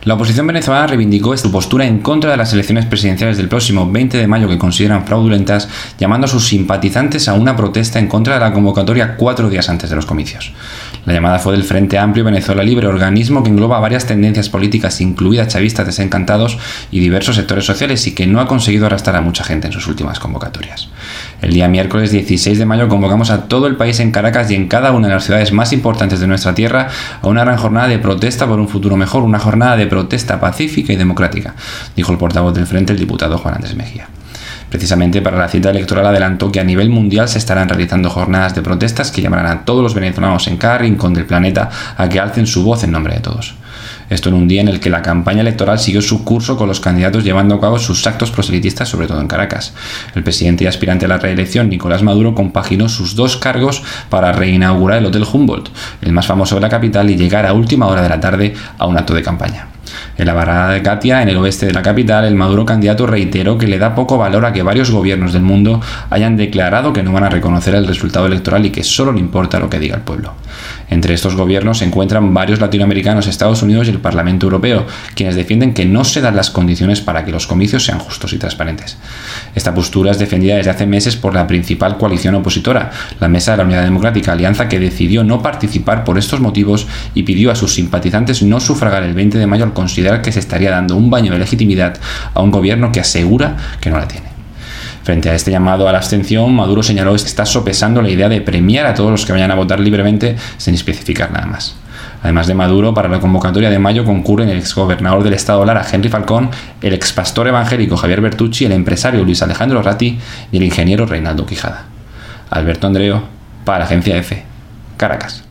La oposición venezolana reivindicó su postura en contra de las elecciones presidenciales del próximo 20 de mayo que consideran fraudulentas, llamando a sus simpatizantes a una protesta en contra de la convocatoria 4 días antes de los comicios. La llamada fue del Frente Amplio Venezuela Libre, organismo que engloba varias tendencias políticas, incluidas chavistas desencantados y diversos sectores sociales, y que no ha conseguido arrastrar a mucha gente en sus últimas convocatorias. El día miércoles 16 de mayo convocamos a todo el país en Caracas y en cada una de las ciudades más importantes de nuestra tierra a una gran jornada de protesta por un futuro mejor, una jornada de protesta pacífica y democrática, dijo el portavoz del Frente, el diputado Juan Andrés Mejía. Precisamente para la cita electoral adelantó que a nivel mundial se estarán realizando jornadas de protestas que llamarán a todos los venezolanos en cada rincón del planeta a que alcen su voz en nombre de todos. Esto en un día en el que la campaña electoral siguió su curso con los candidatos llevando a cabo sus actos proselitistas, sobre todo en Caracas. El presidente y aspirante a la reelección, Nicolás Maduro, compaginó sus dos cargos para reinaugurar el Hotel Humboldt, el más famoso de la capital, y llegar a última hora de la tarde a un acto de campaña. En la barrada de Katia, en el oeste de la capital, el Maduro candidato reiteró que le da poco valor a que varios gobiernos del mundo hayan declarado que no van a reconocer el resultado electoral y que solo le importa lo que diga el pueblo. Entre estos gobiernos se encuentran varios latinoamericanos, Estados Unidos y el Parlamento Europeo, quienes defienden que no se dan las condiciones para que los comicios sean justos y transparentes. Esta postura es defendida desde hace meses por la principal coalición opositora, la Mesa de la Unidad Democrática, alianza que decidió no participar por estos motivos y pidió a sus simpatizantes no sufragar el 20 de mayo al considerar que se estaría dando un baño de legitimidad a un gobierno que asegura que no la tiene. Frente a este llamado a la abstención, Maduro señaló que está sopesando la idea de premiar a todos los que vayan a votar libremente sin especificar nada más. Además de Maduro, para la convocatoria de mayo concurren el exgobernador del estado Lara, Henry Falcón, el expastor evangélico Javier Bertucci, el empresario Luis Alejandro Ratti y el ingeniero Reinaldo Quijada. Alberto Andreo, para Agencia EFE, Caracas.